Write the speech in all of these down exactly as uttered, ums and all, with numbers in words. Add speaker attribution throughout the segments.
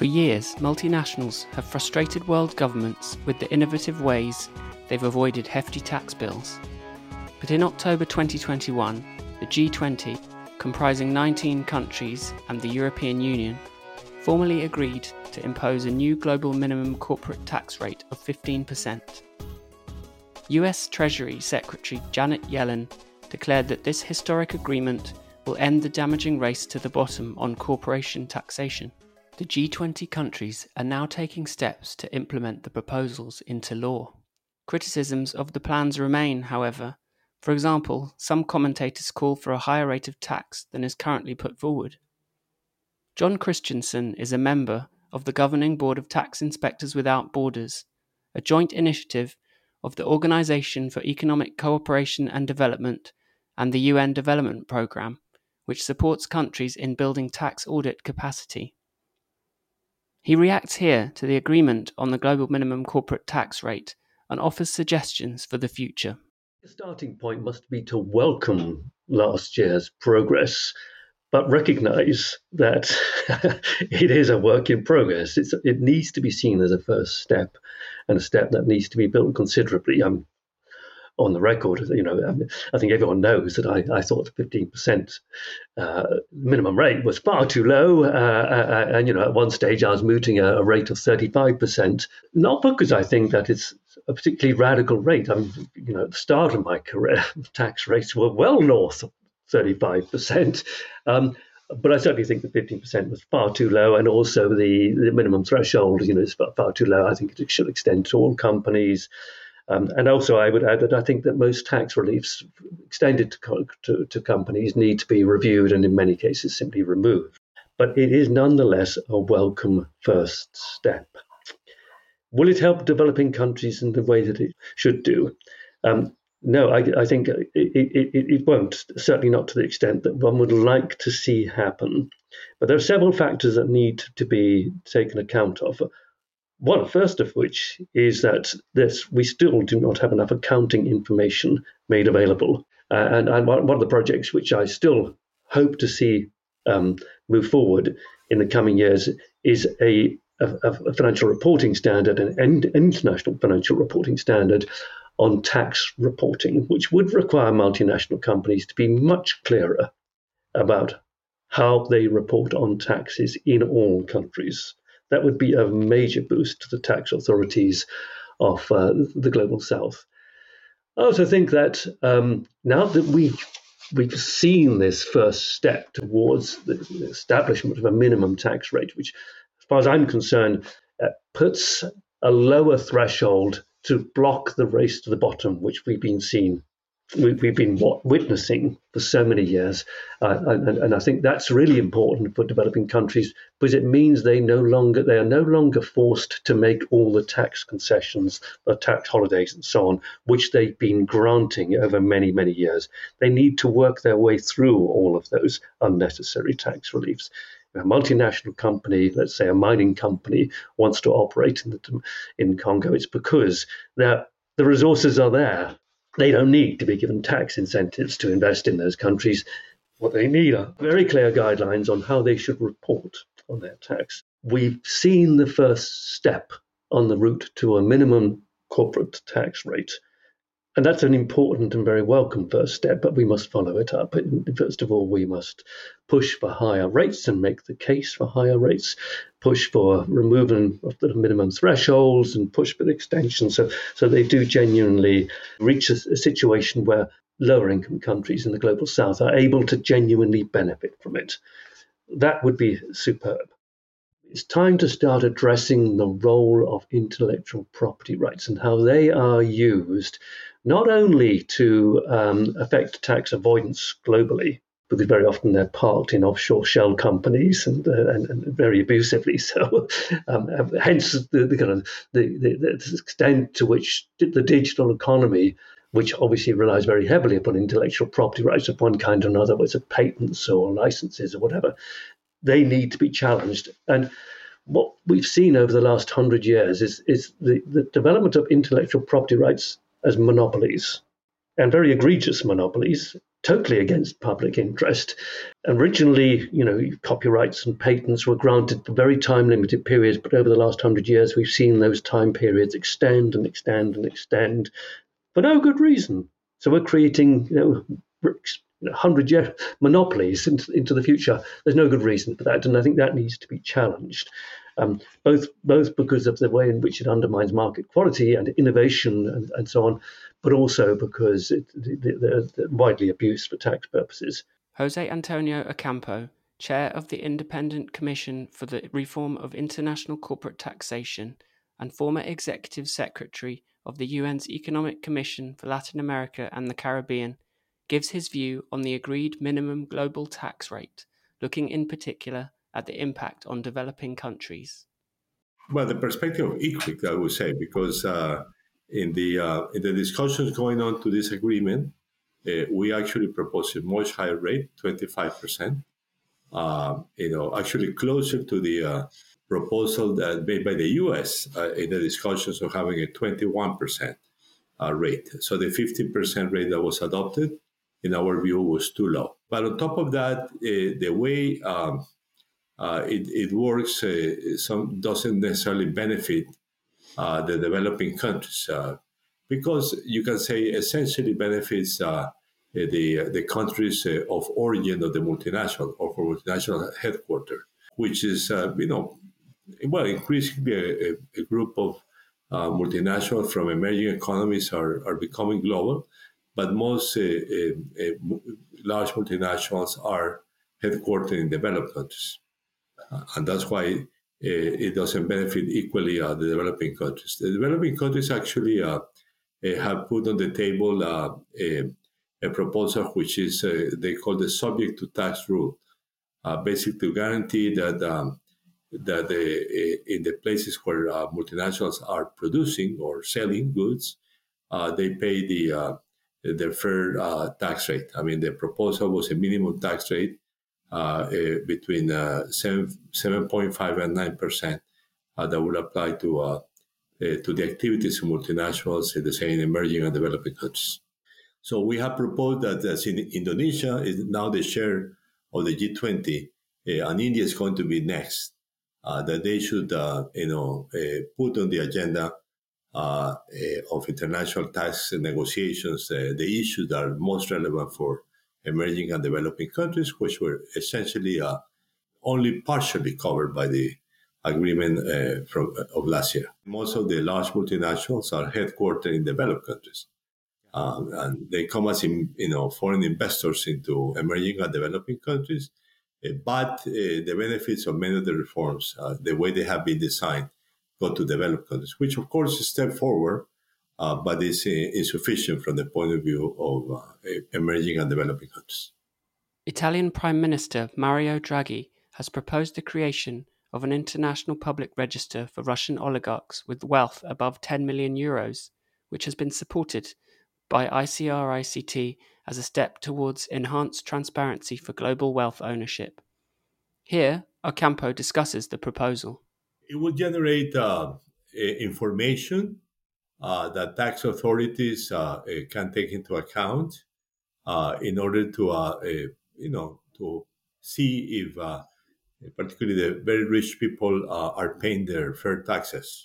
Speaker 1: For years, multinationals have frustrated world governments with the innovative ways they've avoided hefty tax bills. But in October twenty twenty-one, the G twenty, comprising nineteen countries and the European Union, formally agreed to impose a new global minimum corporate tax rate of fifteen percent. U S Treasury Secretary Janet Yellen declared that this historic agreement will end the damaging race to the bottom on corporation taxation. The G twenty countries are now taking steps to implement the proposals into law. Criticisms of the plans remain, however. For example, some commentators call for a higher rate of tax than is currently put forward. John Christensen is a member of the Governing Board of Tax Inspectors Without Borders, a joint initiative of the Organization for Economic Cooperation and Development and the U N Development Programme, which supports countries in building tax audit capacity. He reacts here to the agreement on the global minimum corporate tax rate and offers suggestions for the future.
Speaker 2: The starting point must be to welcome last year's progress, but recognise that it is a work in progress. It's, it needs to be seen as a first step, and a step that needs to be built considerably. I'm on the record, you know, I think everyone knows that I, I thought the fifteen percent uh, minimum rate was far too low. Uh, uh, and, you know, at one stage I was mooting a, a rate of thirty-five percent, not because I think that it's a particularly radical rate. I mean, you know, at the start of my career, tax rates were well north of thirty-five percent. Um, but I certainly think the fifteen percent was far too low. And also the, the minimum threshold, you know, is far, far too low. I think it should extend to all companies. Um, and also, I would add that I think that most tax reliefs extended to, to, to companies need to be reviewed and in many cases simply removed. But it is nonetheless a welcome first step. Will it help developing countries in the way that it should do? Um, no, I, I think it, it, it won't, certainly not to the extent that one would like to see happen. But there are several factors that need to be taken account of. One, first of which is that this, we still do not have enough accounting information made available. Uh, and, and one of the projects which I still hope to see um, move forward in the coming years is a, a, a financial reporting standard, an international financial reporting standard on tax reporting, which would require multinational companies to be much clearer about how they report on taxes in all countries. That would be a major boost to the tax authorities of uh, the Global South. I also think that um, now that we, we've seen this first step towards the establishment of a minimum tax rate, which, as far as I'm concerned, uh, puts a lower threshold to block the race to the bottom, which we've been seeing. We've been witnessing for so many years. Uh, and, and I think that's really important for developing countries because it means they no longer they are no longer forced to make all the tax concessions, the tax holidays and so on, which they've been granting over many, many years. They need to work their way through all of those unnecessary tax reliefs. A multinational company, let's say a mining company, wants to operate in, the, in Congo, it's because the resources are there. They don't need to be given tax incentives to invest in those countries. What they need are very clear guidelines on how they should report on their tax. We've seen the first step on the route to a minimum corporate tax rate. And that's an important and very welcome first step, but we must follow it up. First of all, we must push for higher rates and make the case for higher rates, push for removal of the minimum thresholds and push for the extension so, so they do genuinely reach a, a situation where lower income countries in the Global South are able to genuinely benefit from it. That would be superb. It's time to start addressing the role of intellectual property rights and how they are used not only to um, affect tax avoidance globally, because very often they're parked in offshore shell companies and, uh, and, and very abusively so. um, hence the, the kind of the, the, the extent to which the digital economy, which obviously relies very heavily upon intellectual property rights of one kind or another, whether it's patents or licenses or whatever, they need to be challenged. And what we've seen over the last hundred years is, is the, the development of intellectual property rights as monopolies, and very egregious monopolies, totally against public interest. Originally, you know, copyrights and patents were granted for very time-limited periods, but over the last hundred years, we've seen those time periods extend and extend and extend for no good reason. So we're creating, you know, hundred-year monopolies into, into the future. There's no good reason for that, and I think that needs to be challenged. Um, both both because of the way in which it undermines market quality and innovation and, and so on, but also because it, they're, they're widely abused for tax purposes.
Speaker 1: Jose Antonio Ocampo, chair of the Independent Commission for the Reform of International Corporate Taxation and former executive secretary of the U N's Economic Commission for Latin America and the Caribbean, gives his view on the agreed minimum global tax rate, looking in particular at the impact on developing countries.
Speaker 3: Well, the perspective of equity, I would say, because uh, in the uh, in the discussions going on to this agreement, uh, we actually propose a much higher rate, twenty-five percent. Uh, you know, actually closer to the uh, proposal that made by the U S uh, in the discussions of having a twenty-one percent uh, rate. So the fifteen percent rate that was adopted, in our view, was too low. But on top of that, uh, the way um, uh, it, it works uh, some doesn't necessarily benefit uh, the developing countries uh, because you can say essentially benefits uh, the the countries uh, of origin of the multinational or for multinational headquarters, which is uh, you know well increasingly a, a group of uh, multinationals from emerging economies are, are becoming global, but most uh, uh, uh, large multinationals are headquartered in developed countries, uh, and that's why uh, it doesn't benefit equally uh, the developing countries. The developing countries actually uh, uh, have put on the table uh, a a proposal which is, uh, they call the subject to tax rule, uh, basically to guarantee that um, that the, in the places where uh, multinationals are producing or selling goods, uh, they pay the uh, the fair uh, tax rate. I mean, the proposal was a minimum tax rate uh, uh, between uh, seven point five and nine percent uh, that will apply to uh, uh, to the activities of multinationals in the same emerging and developing countries. So we have proposed that as in Indonesia is now the chair of the G twenty, uh, and India is going to be next, uh, that they should, uh, you know, uh, put on the agenda uh, uh, of international tax negotiations uh, the issues that are most relevant for emerging and developing countries, which were essentially uh, only partially covered by the agreement uh, from of last year. Most of the large multinationals are headquartered in developed countries. Um, and they come as in, you know foreign investors into emerging and developing countries, uh, but uh, the benefits of many of the reforms, uh, the way they have been designed, go to developed countries, which of course is a step forward, uh, but is uh, insufficient from the point of view of uh, emerging and developing countries.
Speaker 1: Italian Prime Minister Mario Draghi has proposed the creation of an international public register for Russian oligarchs with wealth above ten million euros, which has been supported by I C R I C T as a step towards enhanced transparency for global wealth ownership. Here, Ocampo discusses the proposal.
Speaker 3: It will generate uh, information uh, that tax authorities uh, can take into account uh, in order to, uh, uh, you know, to see if, uh, particularly the very rich people, uh, are paying their fair taxes.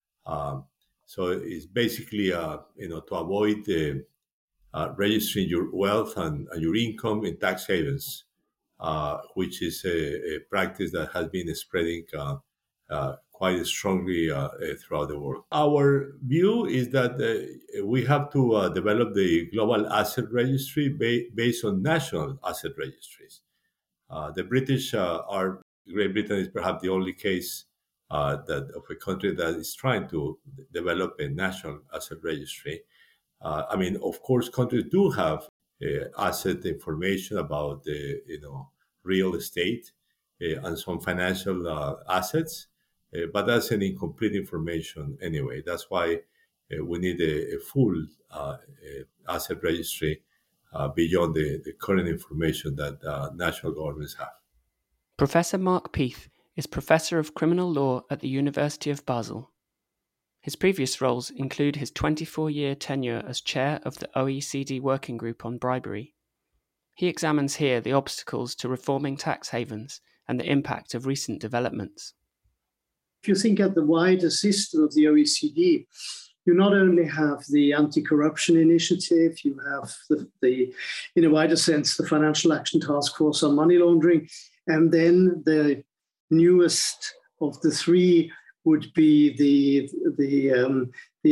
Speaker 3: Um, so it's basically, uh, you know, to avoid the Uh, registering your wealth and, and your income in tax havens, uh, which is a, a practice that has been spreading uh, uh, quite strongly uh, throughout the world. Our view is that uh, we have to uh, develop the global asset registry ba- based on national asset registries. Uh, the British uh, are, Great Britain is perhaps the only case uh, that of a country that is trying to develop a national asset registry. Uh, I mean, of course, countries do have uh, asset information about the, you know, real estate uh, and some financial uh, assets, uh, but that's an incomplete information anyway. That's why uh, we need a, a full uh, a asset registry uh, beyond the, the current information that uh, national governments have.
Speaker 1: Professor Mark Peath is Professor of Criminal Law at the University of Basel. His previous roles include his twenty-four-year tenure as chair of the O E C D Working Group on Bribery. He examines here the obstacles to reforming tax havens and the impact of recent developments.
Speaker 4: If you think at the wider system of the O E C D, you not only have the anti-corruption initiative, you have the, the, in a wider sense, the Financial Action Task Force on Money Laundering, and then the newest of the three would be the, the, um, the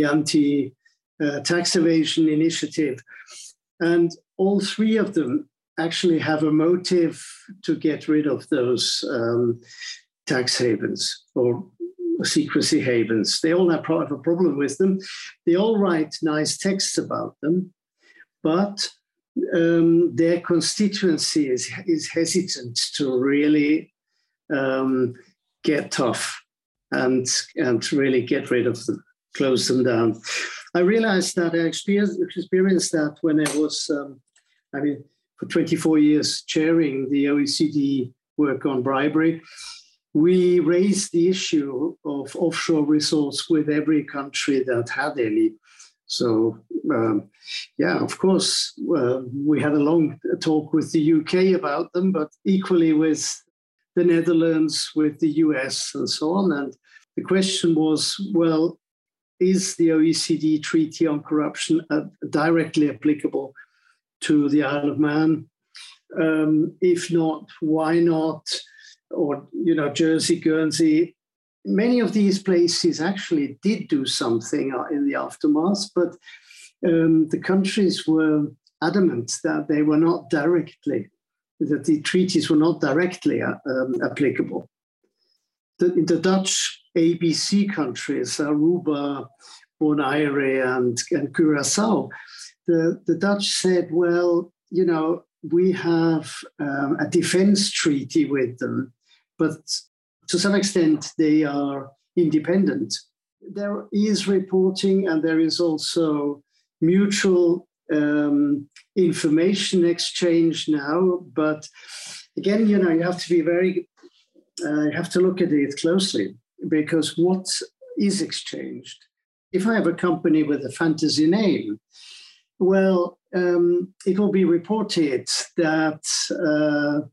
Speaker 4: anti-tax uh, evasion initiative. And all three of them actually have a motive to get rid of those um, tax havens or secrecy havens. They all have a problem with them. They all write nice texts about them, but um, their constituency is, is hesitant to really um, get tough and, and really get rid of them, close them down. I realized that I experienced, experienced that when I was, um, I mean, for twenty-four years chairing the O E C D work on bribery. We raised the issue of offshore resorts with every country that had any. So, um, yeah, of course, uh, we had a long talk with the U K about them, but equally with the Netherlands, with the U S, and so on. And the question was, well, is the O E C D Treaty on Corruption uh, directly applicable to the Isle of Man? Um, if not, why not? Or, you know, Jersey, Guernsey, many of these places actually did do something in the aftermath, but um, the countries were adamant that they were not directly, that the treaties were not directly uh, um, applicable. The, the Dutch A B C countries, Aruba, Bonaire, and, and Curacao, the, the Dutch said, well, you know, we have um, a defense treaty with them, but to some extent they are independent. There is reporting and there is also mutual um, information exchange now. But again, you know, you have to be very, uh, you have to look at it closely, because what is exchanged? If I have a company with a fantasy name, well, um, it will be reported that uh,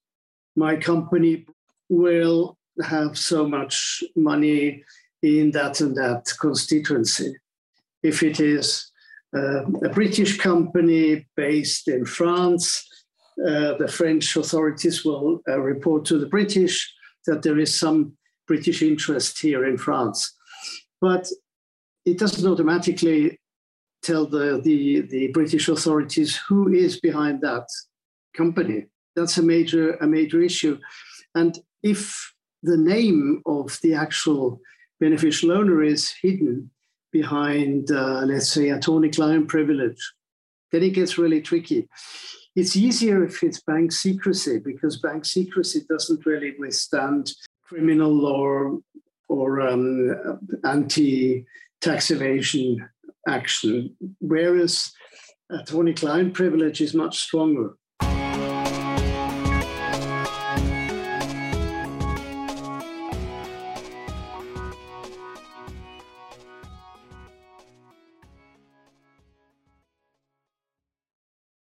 Speaker 4: my company will have so much money in that and that constituency. If it is uh, a British company based in France, uh, the French authorities will uh, report to the British that there is some British interest here in France. But it doesn't automatically tell the, the, the British authorities who is behind that company. That's a major, a major issue. And if the name of the actual beneficial owner is hidden behind, uh, let's say, attorney-client privilege, then it gets really tricky. It's easier if it's bank secrecy, because bank secrecy doesn't really withstand criminal or, or um, anti-tax evasion action, whereas attorney-client privilege is much stronger.